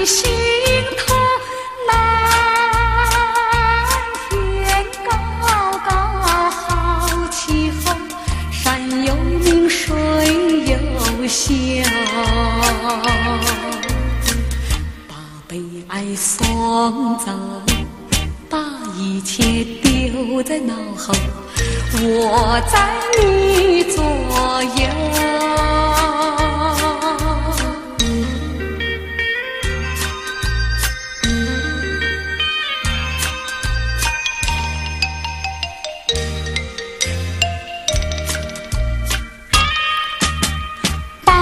心头。蓝天高高好气候，山有名水有秀，把悲哀送走，把一切丢在脑后，我在你左右。把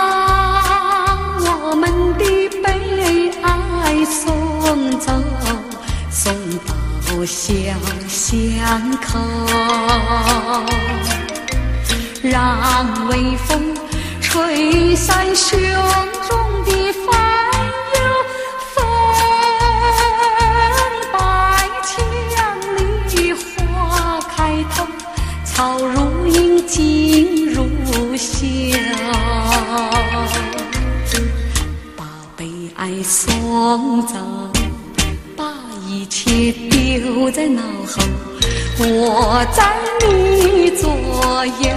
我们的悲哀送走，送到小巷口，让微风吹散胸中的烦忧，风摆墙里花开头，草如茵景如秀，把悲哀送走，把一切丢在脑后，我在你左右。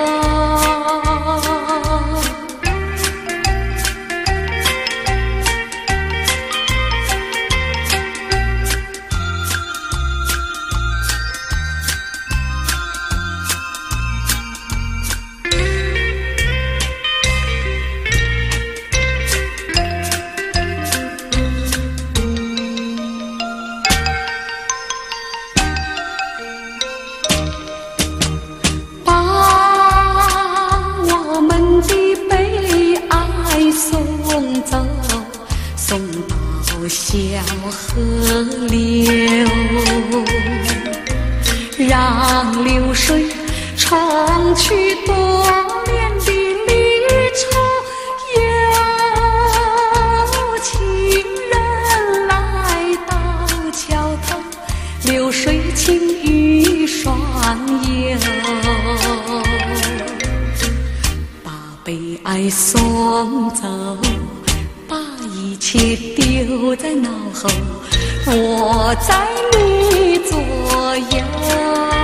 送到小河流，让流水冲去多年的离愁，有情人来到桥头，流水轻于双游，把悲哀送走，一切丢在脑后，我在你左右。